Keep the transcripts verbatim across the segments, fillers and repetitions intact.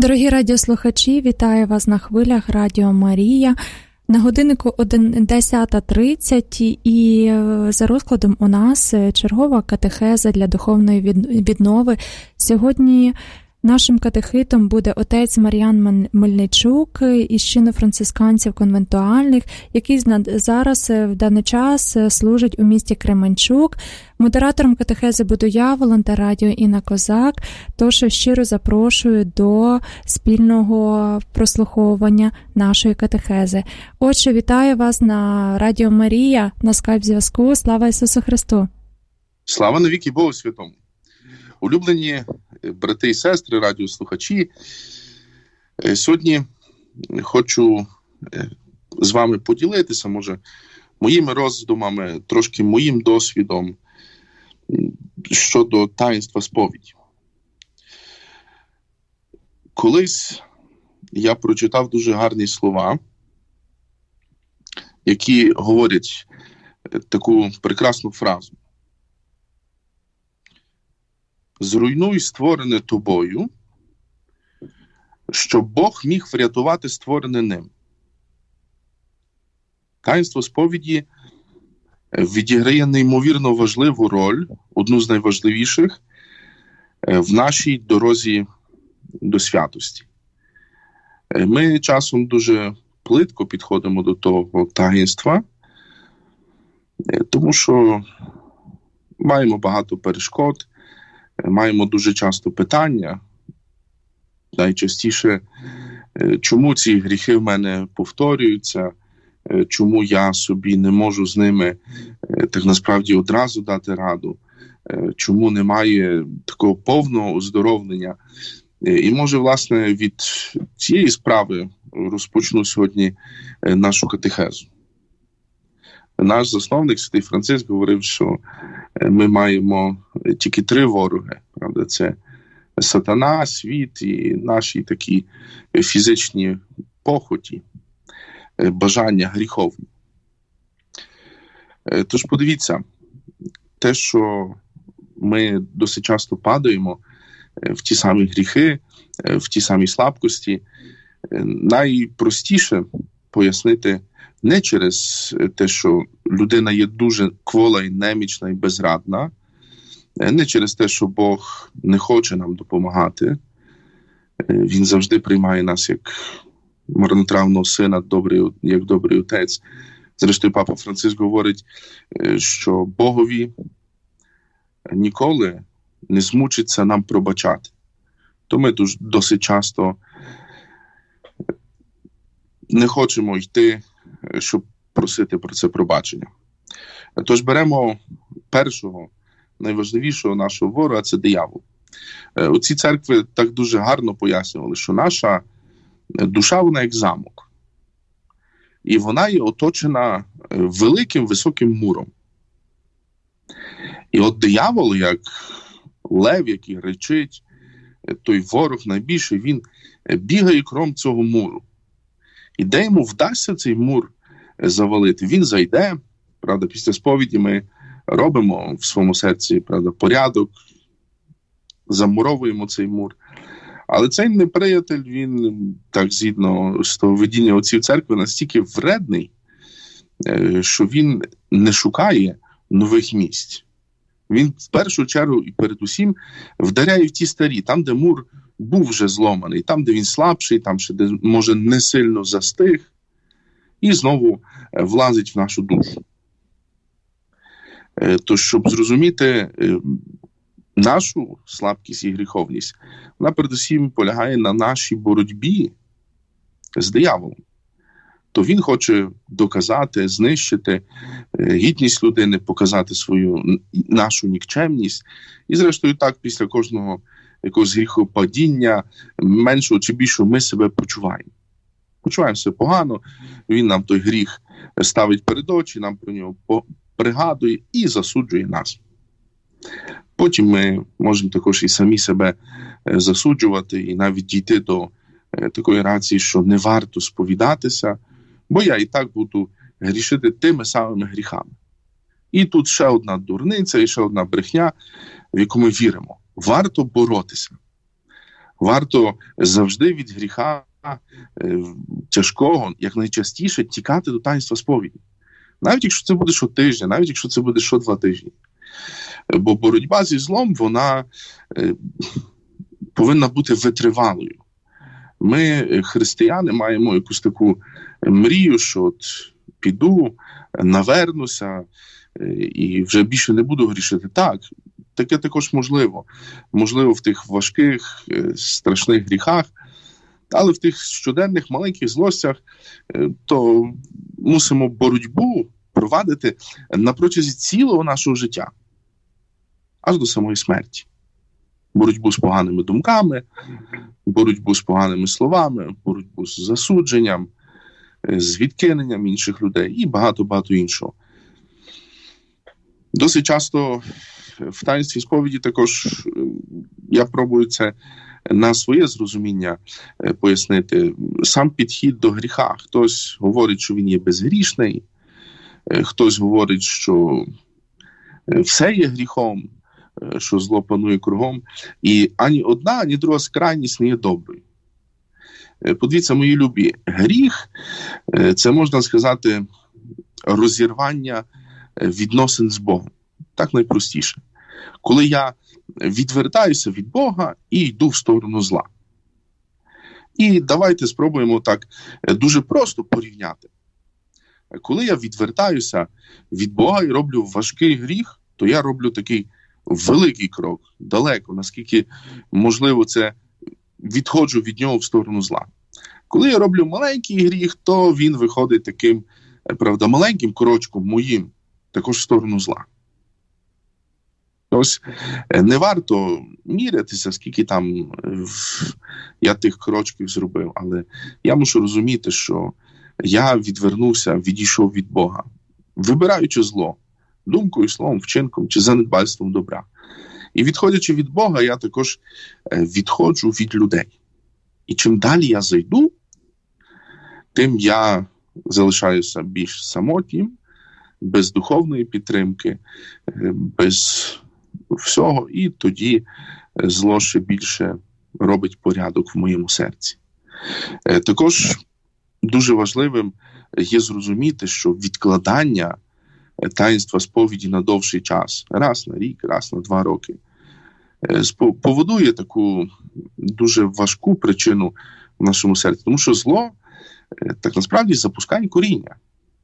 Дорогі радіослухачі, вітаю вас на хвилях Радіо Марія. На годиннику десята тридцять і за розкладом у нас чергова катехеза для духовної віднови. Сьогодні нашим катехитом буде отець Мар'ян Мельничук із чину францисканців конвентуальних, який зараз в даний час служить у місті Кременчук. Модератором катехези буду я, волонтер радіо Інна Козак, тож щиро запрошую до спільного прослуховування нашої катехези. Отже, вітаю вас на Радіо Марія, на скайп-зв'язку. Слава Ісусу Христу! Слава навіки Богу Святому! Улюблені брати і сестри, радіослухачі, сьогодні хочу з вами поділитися, може, моїми роздумами, трошки моїм досвідом щодо таїнства сповіді. Колись я прочитав дуже гарні слова, які говорять таку прекрасну фразу. Зруйнуй створене тобою, щоб Бог міг врятувати створене ним. Таїнство сповіді відіграє неймовірно важливу роль, одну з найважливіших, в нашій дорозі до святості. Ми часом дуже плитко підходимо до того таїнства, тому що маємо багато перешкод, маємо дуже часто питання, найчастіше, чому ці гріхи в мене повторюються, чому я собі не можу з ними так насправді одразу дати раду, чому немає такого повного оздоровлення. І може, власне, від цієї справи розпочну сьогодні нашу катехезу. Наш засновник, святий Франциск, говорив, що ми маємо тільки три вороги. Правда? Це сатана, світ і наші такі фізичні похоті, бажання гріховні. Тож подивіться, те, що ми досить часто падаємо в ті самі гріхи, в ті самі слабкості, найпростіше пояснити не через те, що людина є дуже квола і немічна і безрадна, не через те, що Бог не хоче нам допомагати. Він завжди приймає нас як марнотравного сина, добрий, як добрий отець. Зрештою, папа Франциск говорить, що Богові ніколи не змучиться нам пробачати. То ми досить часто не хочемо йти, щоб просити про це пробачення. Тож беремо першого, найважливішого нашого ворога – це диявол. У цій церкві так дуже гарно пояснювали, що наша душа, вона як замок. І вона є оточена великим високим муром. І от диявол, як лев, який речить, той ворог найбільший, він бігає кром цього муру. І де йому вдасться цей мур завалити, він зайде, правда, після сповіді ми робимо в своєму серці, правда, порядок, замуровуємо цей мур. Але цей неприятель, він, так згідно з того видіння отців церкви, настільки вредний, що він не шукає нових місць. Він в першу чергу і передусім вдаряє в ті старі, там, де мур був вже зломаний, там, де він слабший, там, ще де, може, не сильно застиг, і знову влазить в нашу душу. Тож, щоб зрозуміти нашу слабкість і гріховність, вона передусім полягає на нашій боротьбі з дияволом. То він хоче доказати, знищити гідність людини, показати свою нашу нікчемність. І зрештою так, після кожного якогось гріхопадіння, меншого чи більшого, ми себе почуваємо. Почуваємо себе погано, він нам той гріх ставить перед очі, нам про нього пригадує і засуджує нас. Потім ми можемо також і самі себе засуджувати, і навіть дійти до такої реакції, що не варто сповідатися, бо я і так буду грішити тими самими гріхами. І тут ще одна дурниця, і ще одна брехня, в яку ми віримо. Варто боротися. Варто завжди від гріха тяжкого, як найчастіше, тікати до таїнства сповіді. Навіть якщо це буде щотижня, навіть якщо це буде що два тижні. Бо боротьба зі злом, вона повинна бути витривалою. Ми, християни, маємо якусь таку мрію, що от піду, навернуся і вже більше не буду грішити. Так, таке також можливо. Можливо, в тих важких, страшних гріхах, але в тих щоденних маленьких злостях, то мусимо боротьбу провадити на протязі цілого нашого життя, аж до самої смерті. Боротьбу з поганими думками, боротьбу з поганими словами, боротьбу з засудженням, з відкиненням інших людей і багато-багато іншого. Досить часто в таїнстві сповіді також я пробую це на своє зрозуміння пояснити. Сам підхід до гріха. Хтось говорить, що він є безгрішний, хтось говорить, що все є гріхом, що зло панує кругом. І ані одна, ані друга крайність не є доброю. Подивіться, мої любі, гріх – це, можна сказати, розірвання відносин з Богом. Так найпростіше. Коли я відвертаюся від Бога і йду в сторону зла. І давайте спробуємо так дуже просто порівняти. Коли я відвертаюся від Бога і роблю важкий гріх, то я роблю такий великий крок, далеко, наскільки можливо це відходжу від нього в сторону зла. Коли я роблю маленький гріх, то він виходить таким, правда, маленьким крочком моїм, також в сторону зла. Ось не варто мірятися, скільки там я тих крочків зробив, але я мушу розуміти, що я відвернувся, відійшов від Бога, вибираючи зло, думкою, словом, вчинком чи занедбальством добра. І відходячи від Бога, я також відходжу від людей. І чим далі я зайду, тим я залишаюся більш самотнім, без духовної підтримки, без всього, і тоді зло ще більше робить порядок в моєму серці. Також дуже важливим є зрозуміти, що відкладання таїнства сповіді на довший час, раз на рік, раз на два роки, поводує таку дуже важку причину в нашому серці. Тому що зло, так насправді, запускає коріння.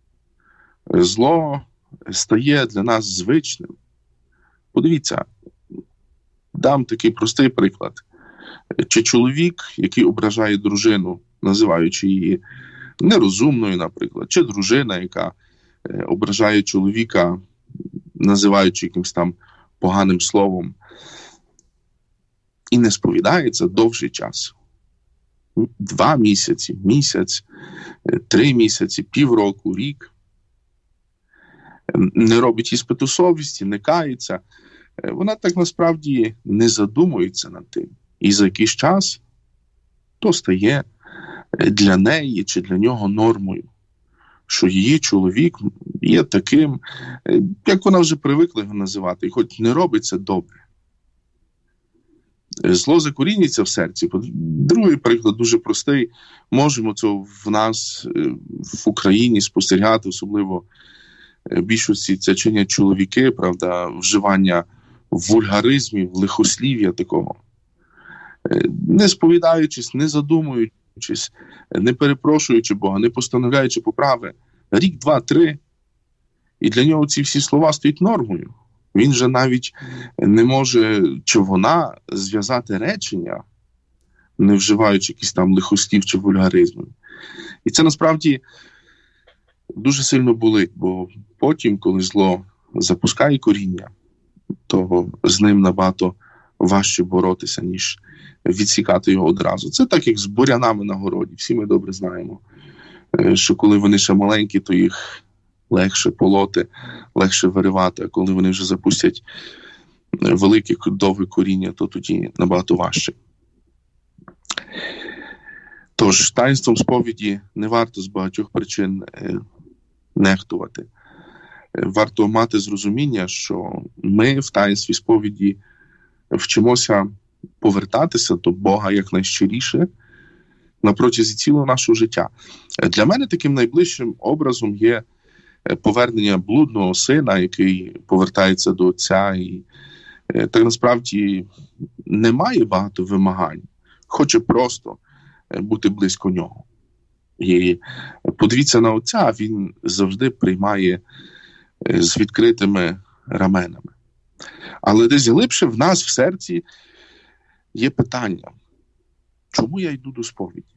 Зло стає для нас звичним. Подивіться, дам такий простий приклад. Чи чоловік, який ображає дружину, називаючи її нерозумною, наприклад, чи дружина, яка ображає чоловіка, називаючи якимось там поганим словом, і не сповідається довший час. Два місяці, місяць, три місяці, півроку, рік. Не робить іспиту совісті, не кається. Вона так насправді не задумується над тим. І за якийсь час то стає для неї чи для нього нормою, що її чоловік є таким, як вона вже привикла його називати, і хоч не робить це добре. Зло закорінюється в серці. Другий приклад дуже простий. Можемо це в нас в Україні спостерігати, особливо в більшості це чинять чоловіки, правда, вживання вульгаризмів, лихослів'я такого. Не сповідаючись, не задумуючись, не перепрошуючи Бога, не постановляючи поправи, рік, два, три, і для нього ці всі слова стають нормою. Він же навіть не може, чи вона, зв'язати речення, не вживаючи якісь там лихослів чи вульгаризмів. І це насправді дуже сильно болить, бо потім, коли зло запускає коріння, то з ним набагато важче боротися, ніж відсікати його одразу. Це так, як з бурянами на городі. Всі ми добре знаємо, що коли вони ще маленькі, то їх легше полоти, легше виривати, а коли вони вже запустять велике довге коріння, то тоді набагато важче. Тож, таїнством сповіді не варто з багатьох причин нехтувати. Варто мати зрозуміння, що ми в таїнстві сповіді вчимося повертатися до Бога якнайщиріше на протязі цілого нашого життя. Для мене таким найближчим образом є повернення блудного сина, який повертається до отця, і так насправді немає багато вимагань, хоче просто бути близько нього. І подивіться на отця, він завжди приймає з відкритими раменами. Але десь глибше в нас, в серці, є питання, чому я йду до сповіді?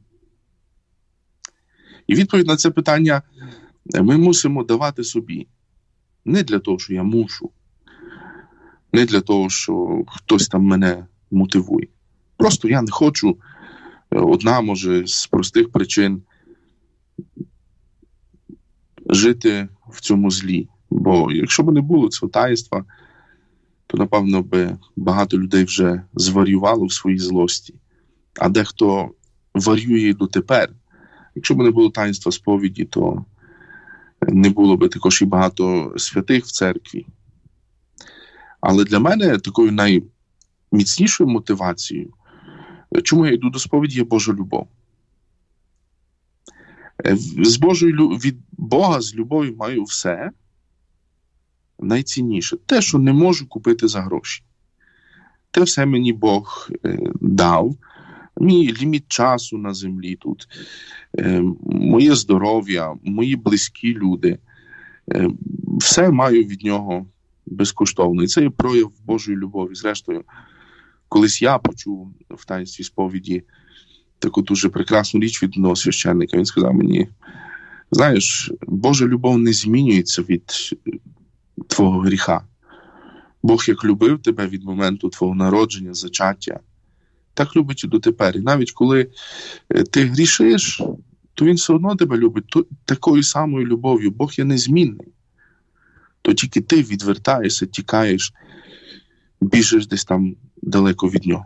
І відповідь на це питання ми мусимо давати собі. Не для того, що я мушу, не для того, що хтось там мене мотивує. Просто я не хочу, одна, може, з простих причин, жити в цьому злі. Бо якщо б не було цього таїнства, то, напевно, би багато людей вже зварювало в своїй злості. А дехто варює дотепер. Якщо б не було таїнства сповіді, то не було б також і багато святих в церкві. Але для мене такою найміцнішою мотивацією, чому я йду до сповіді, є Божа любов. З Божою, від Бога з любов'ю маю все найцінніше. Те, що не можу купити за гроші. Те все мені Бог е, дав. Мій ліміт часу на землі тут. Е, моє здоров'я, мої близькі люди. Е, все маю від нього безкоштовно. І це є прояв Божої любові. Зрештою, колись я почув в таїнстві сповіді таку дуже прекрасну річ від одного священника. Він сказав мені, знаєш, Божа любов не змінюється від твого гріха. Бог як любив тебе від моменту твого народження, зачаття, так любить і дотепер. І навіть коли ти грішиш, то він все одно тебе любить то, такою самою любов'ю. Бог є незмінний. То тільки ти відвертаєшся, тікаєш, біжиш десь там далеко від нього.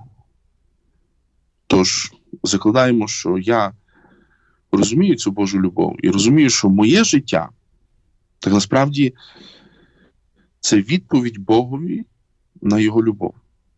Тож, закладаємо, що я розумію цю Божу любов і розумію, що моє життя, так насправді, це відповідь Богові на його любов.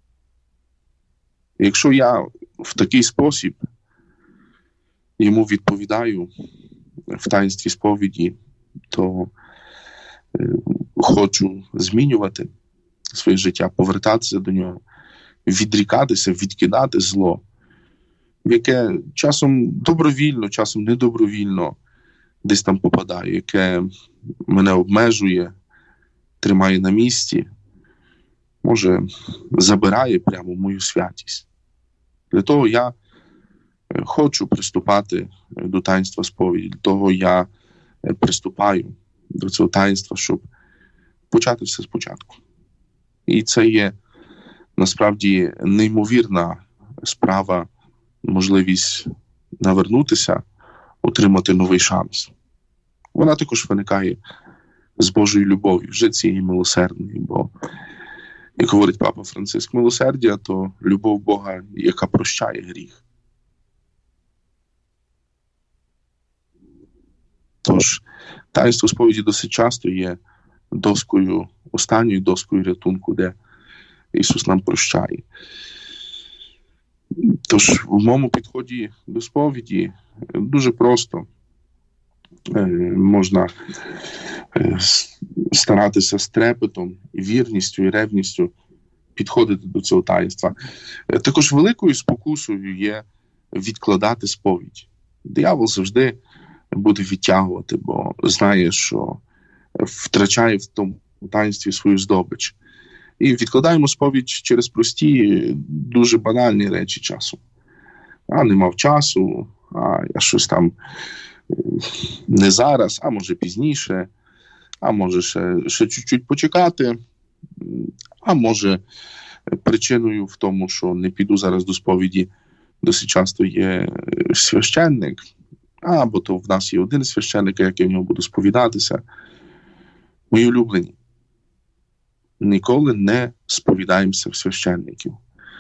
І якщо я в такий спосіб йому відповідаю в таїнстві сповіді, то е, хочу змінювати своє життя, повертатися до нього, відрікатися, відкидати зло, яке часом добровільно, часом недобровільно десь там попадає, яке мене обмежує, тримає на місці, може, забирає прямо мою святість. Для того я хочу приступати до таїнства сповіді, для того я приступаю до цього таїнства, щоб почати все спочатку. І це є, насправді, неймовірна справа, можливість навернутися, отримати новий шанс. Вона також виникає з Божою любов'ю, вже цієї милосердної, бо, як говорить Папа Франциск, милосердя – то любов Бога, яка прощає гріх. Тож, таїнство сповіді досить часто є доскою, останньою доскою рятунку, де Ісус нам прощає. Тож, в моєму підході до сповіді дуже просто е, можна е, старатися з трепетом, і вірністю, і ревністю підходити до цього таїнства. Е, також великою спокусою є відкладати сповідь. Диявол завжди буде відтягувати, бо знає, що втрачає в тому таїнстві свою здобич. І відкладаємо сповідь через прості, дуже банальні речі часу. А не мав часу, а я щось там не зараз, а може пізніше, а може ще, ще чуть-чуть почекати, а може причиною в тому, що не піду зараз до сповіді, досить часто є священник, або то в нас є один священник, як я в нього буду сповідатися. Мої улюблені. Ніколи не сповідаємося в священників.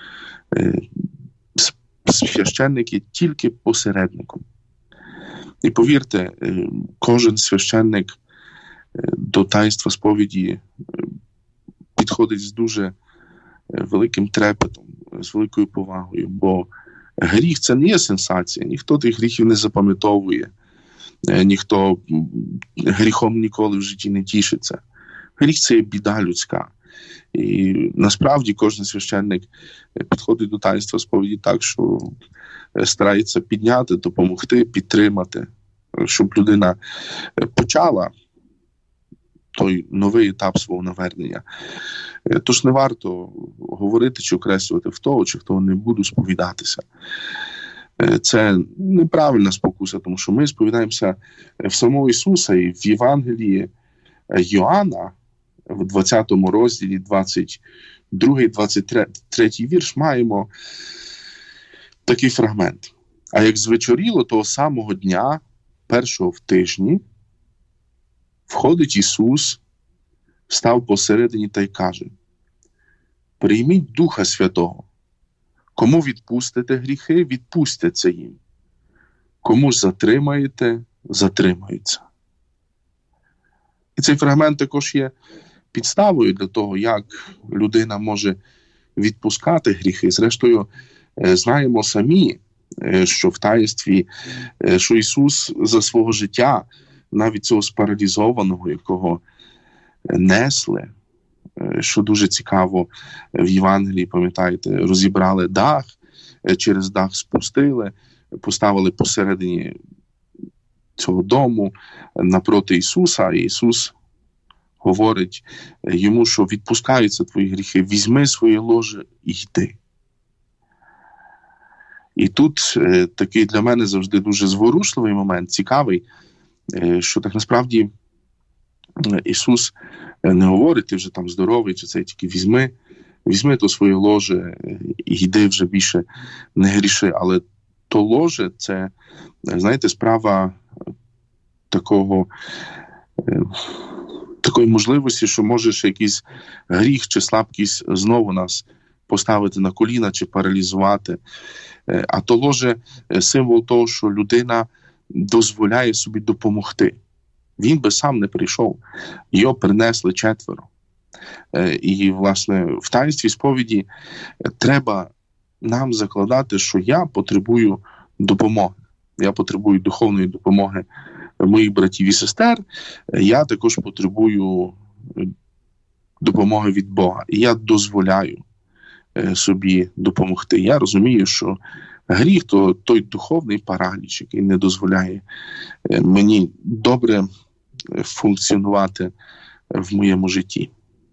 Священник є тільки посередником. І повірте, кожен священник до таїнства сповіді підходить з дуже великим трепетом, з великою повагою, бо гріх – це не є сенсація, ніхто тих гріхів не запам'ятовує, ніхто гріхом ніколи в житті не тішиться. Гріх – це є біда людська. І насправді кожен священник підходить до таїнства сповіді так, що старається підняти, допомогти, підтримати, щоб людина почала той новий етап свого навернення. Тож не варто говорити чи окреслювати в того, чи в того не буду сповідатися. Це неправильна спокуса, тому що ми сповідаємося в самого Ісуса, і в Євангелії Йоанна, в двадцятому розділі, двадцять другий двадцять третій вірш, маємо такий фрагмент. А як звечоріло того самого дня, першого в тижні, входить Ісус, став посередині та й каже: «Прийміть Духа Святого. Кому відпустите гріхи, відпустяться їм. Кому затримаєте, затримаються». І цей фрагмент також є підставою для того, як людина може відпускати гріхи. Зрештою, знаємо самі, що в таїнстві, що Ісус за свого життя, навіть цього спаралізованого, якого несли, що дуже цікаво, в Євангелії, пам'ятаєте, розібрали дах, через дах спустили, поставили посередині цього дому напроти Ісуса, і Ісус говорить йому, що відпускаються твої гріхи, візьми своє ложе і йди. І тут е, такий для мене завжди дуже зворушливий момент, цікавий, е, що так насправді Ісус не говорить: ти вже там здоровий, чи це тільки візьми, візьми то своє ложе і йди, вже більше не гріши. Але то ложе – це, знаєте, справа такого, е, такої можливості, що можеш якийсь гріх чи слабкість знову нас поставити на коліна чи паралізувати. А то ложе – символ того, що людина дозволяє собі допомогти. Він би сам не прийшов. Його принесли четверо. І, власне, в таїнстві сповіді треба нам закладати, що я потребую допомоги. Я потребую духовної допомоги моїх братів і сестер. Я також потребую допомоги від Бога. І я дозволяю собі допомогти. Я розумію, що гріх – то той духовний параліч, який не дозволяє мені добре функціонувати в моєму житті.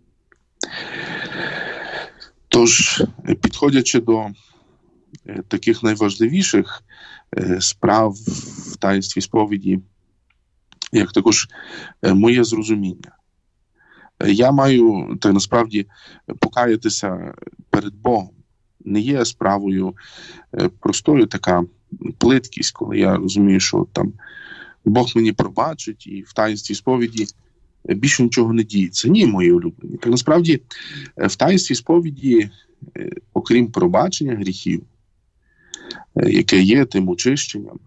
Тож, підходячи до таких найважливіших справ в таїнстві сповіді, як також моє зрозуміння, я маю, так насправді, покаятися перед Богом. Не є справою простою така плиткість, коли я розумію, що там Бог мені пробачить, і в таїнстві сповіді більше нічого не діється. Ні, мої улюблені. Так насправді, в таїнстві сповіді, окрім пробачення гріхів, яке є тим очищенням,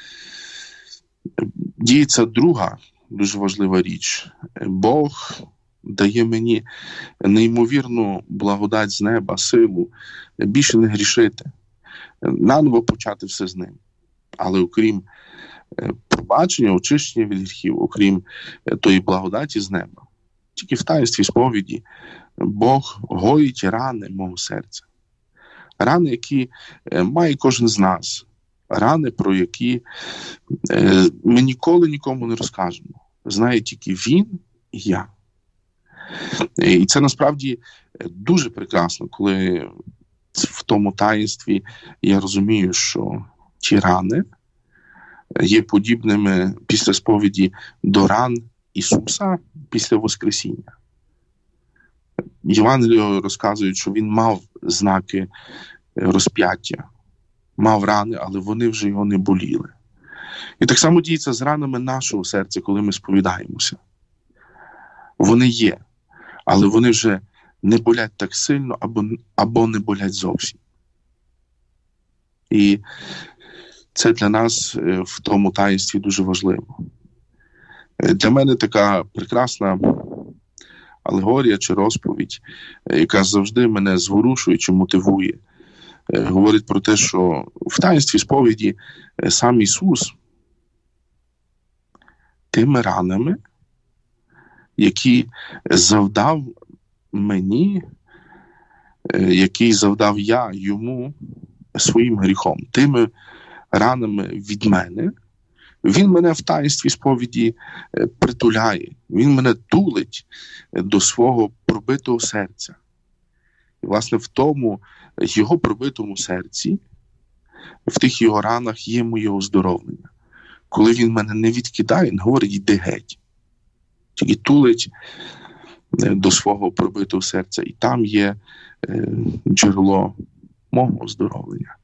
діється друга дуже важлива річ. Бог дає мені неймовірну благодать з неба, силу, більше не грішити, наново почати все з ним. Але окрім пробачення, очищення від гріхів, окрім тої благодаті з неба, тільки в таїнстві сповіді Бог гоїть рани мого серця. Рани, які має кожен з нас. Рани, про які ми ніколи нікому не розкажемо. Знає тільки Він і я. І це насправді дуже прекрасно, коли в тому таїнстві я розумію, що ті рани є подібними після сповіді до ран Ісуса після Воскресіння. Євангеліє розказують, що Він мав знаки розп'яття, мав рани, але вони вже його не боліли. І так само діється з ранами нашого серця, коли ми сповідаємося. Вони є, але вони вже не болять так сильно, або, або не болять зовсім. І це для нас в тому таїнстві дуже важливо. Для мене така прекрасна алегорія чи розповідь, яка завжди мене зворушує чи мотивує. Говорить про те, що в таїнстві сповіді сам Ісус тими ранами, які завдав мені, який завдав я йому своїм гріхом, тими ранами від мене, він мене в таїнстві сповіді притуляє, він мене тулить до свого пробитого серця. І, власне, в тому його пробитому серці, в тих його ранах є моє оздоровлення. Коли він мене не відкидає, він говорить, йди геть. Тільки тулить до свого пробитого серця. І там є джерело мого оздоровлення.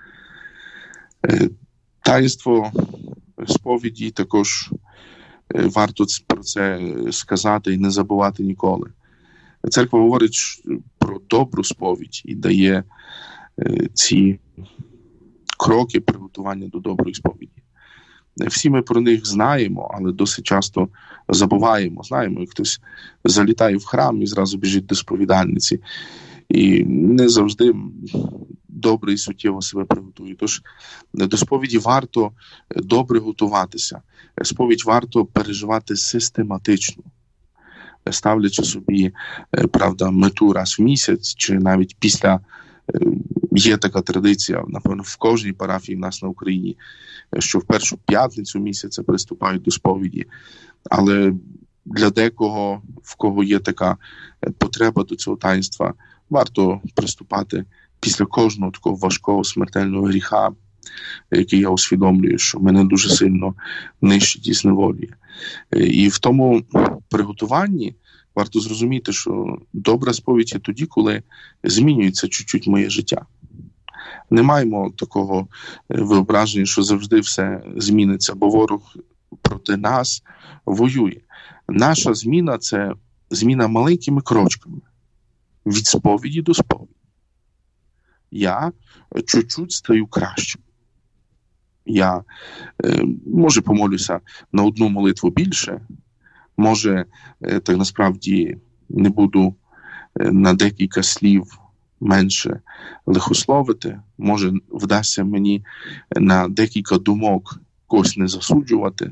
Таїнство сповіді також варто про це сказати і не забувати ніколи. Церква говорить про добру сповідь і дає ці кроки приготування до доброї сповіді. Всі ми про них знаємо, але досить часто забуваємо. Знаємо, як хтось залітає в храм і зразу біжить до сповідальниці. І не завжди добре і суттєво себе приготує. Тож до сповіді варто добре готуватися. Сповідь варто переживати систематично, ставлячи собі, правда, мету раз в місяць, чи навіть після. Є така традиція, напевно, в кожній парафії в нас на Україні, що в першу п'ятницю місяця приступають до сповіді. Але для декого, в кого є така потреба до цього таїнства, варто приступати після кожного такого важкого смертельного гріха, який я усвідомлюю, що мене дуже сильно нищить і зневолює. І в тому приготуванні варто зрозуміти, що добра сповідь є тоді, коли змінюється чуть-чуть моє життя. Не маємо такого виображення, що завжди все зміниться, бо ворог проти нас воює. Наша зміна – це зміна маленькими крочками. Від сповіді до сповіді. Я чуть-чуть стаю кращим. Я, може, помолюся на одну молитву більше, може, так насправді не буду на декілька слів менше лихословити, може, вдасться мені на декілька думок когось не засуджувати,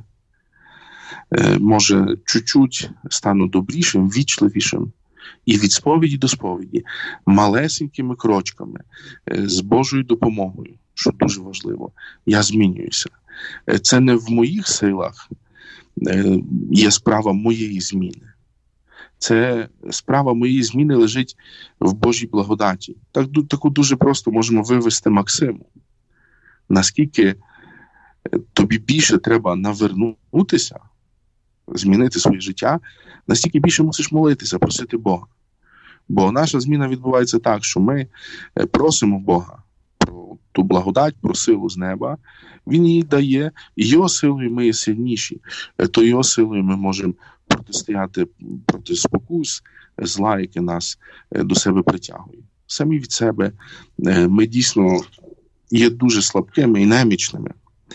може, чуть-чуть стану добрішим, вічливішим. І від сповіді до сповіді, малесенькими крочками, з Божою допомогою, що дуже важливо, я змінююся. Це не в моїх силах є справа моєї зміни. Це справа моєї зміни лежить в Божій благодаті. Так, таку дуже просто можемо вивести Максиму. Наскільки тобі більше треба навернутися, змінити своє життя, настільки більше мусиш молитися, просити Бога. Бо наша зміна відбувається так, що ми просимо Бога про ту благодать, про силу з неба. Він її дає, і його силою ми є сильніші. То його силою ми можемо протистояти проти спокус, зла, яке нас до себе притягує. Самі від себе ми дійсно є дуже слабкими і немічними.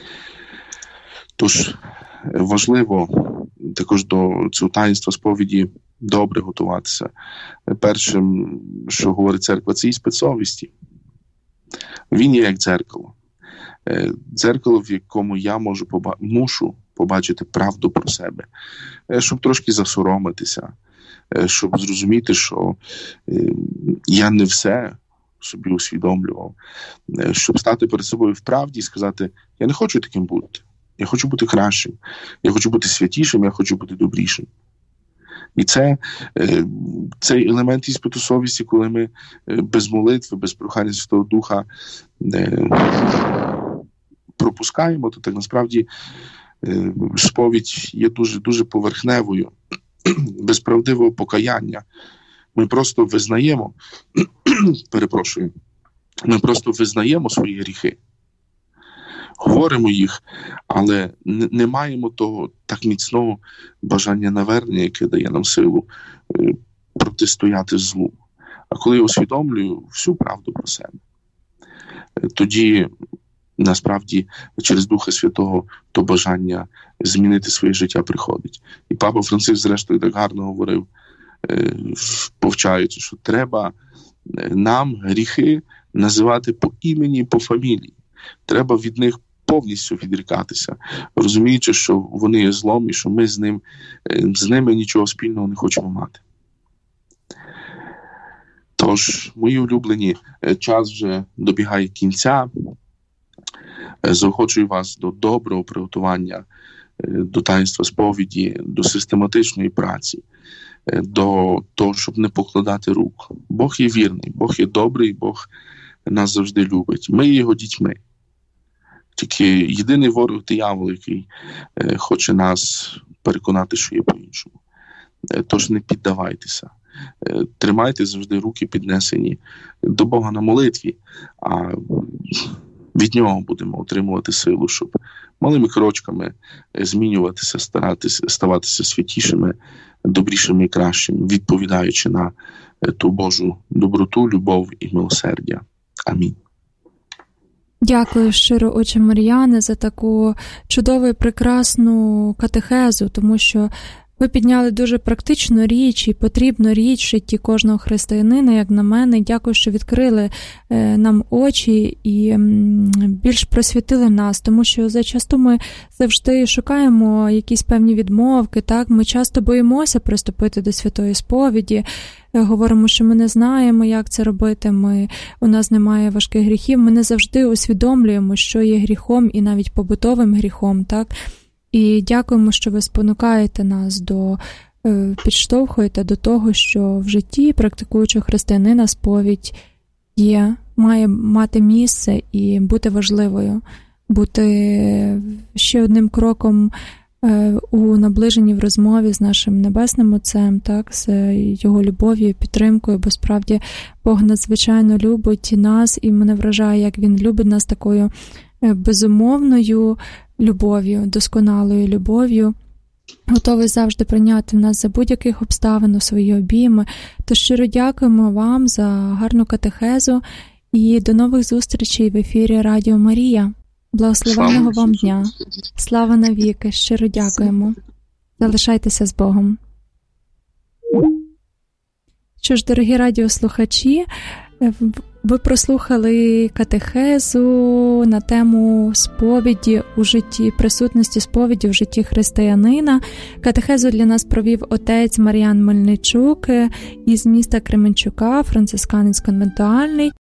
Тож важливо також до цього таїнства сповіді добре готуватися. Першим, що говорить церква, це іспит совісті. Він є як дзеркало. Дзеркало, в якому я можу поба- мушу побачити правду про себе, щоб трошки засоромитися, щоб зрозуміти, що я не все собі усвідомлював, щоб стати перед собою в правді і сказати, я не хочу таким бути. Я хочу бути кращим, я хочу бути святішим, я хочу бути добрішим. І це, цей елемент іспиту совісті, коли ми без молитви, без прохання Святого Духа пропускаємо, то так насправді сповідь є дуже, дуже поверхневою, без правдивого покаяння. Ми просто визнаємо, перепрошую, ми просто визнаємо свої гріхи. Говоримо їх, але не маємо того так міцного бажання навернення, яке дає нам силу протистояти злу. А коли я усвідомлюю всю правду про себе, тоді насправді через Духа Святого то бажання змінити своє життя приходить. І Папа Франциск, зрештою, так гарно говорив, повчаються, що треба нам гріхи називати по імені, по фамілії. Треба від них повністю відрікатися, розуміючи, що вони є злом і що ми з ним, з ними нічого спільного не хочемо мати. Тож, мої улюблені, час вже добігає кінця. Заохочую вас до доброго приготування до таїнства сповіді, до систематичної праці, до того, щоб не покладати рук. Бог є вірний, Бог є добрий, Бог нас завжди любить. Ми є його дітьми. Тільки єдиний ворог диявол, який хоче нас переконати, що є по-іншому. Тож не піддавайтеся. Тримайте завжди руки піднесені до Бога на молитві, а від Нього будемо отримувати силу, щоб малими крочками змінюватися, старатися, ставатися святішими, добрішими і кращими, відповідаючи на ту Божу доброту, любов і милосердя. Амінь. Дякую щиро, отче Мар'яне, за таку чудову і прекрасну катехезу, тому що ви підняли дуже практичну річ і потрібну річ в житті кожного християнина, як на мене. Дякую, що відкрили нам очі і більш просвітили нас, тому що зачасту ми завжди шукаємо якісь певні відмовки, так? Ми часто боїмося приступити до святої сповіді, говоримо, що ми не знаємо, як це робити, ми, у нас немає важких гріхів, ми не завжди усвідомлюємо, що є гріхом і навіть побутовим гріхом, так? І дякуємо, що ви спонукаєте нас до, підштовхуєте до того, що в житті практикуючого християнина сповідь є, має мати місце і бути важливою, бути ще одним кроком у наближенні в розмові з нашим Небесним Отцем, так, з Його любов'ю, підтримкою, бо справді Бог надзвичайно любить нас, і мене вражає, як Він любить нас такою безумовною любов'ю, досконалою любов'ю, готовий завжди прийняти в нас за будь-яких обставин у свої обійми. Тож щиро дякуємо вам за гарну катехезу і до нових зустрічей в ефірі Радіо Марія. Благословенного вам дня. Слава навіки. Щиро дякуємо. Залишайтеся з Богом. Що ж, дорогі радіослухачі, ви прослухали катехезу на тему сповіді у житті, присутності сповіді в житті християнина. Катехезу для нас провів отець Мар'ян Мельничук із міста Кременчука, францисканець конвентуальний.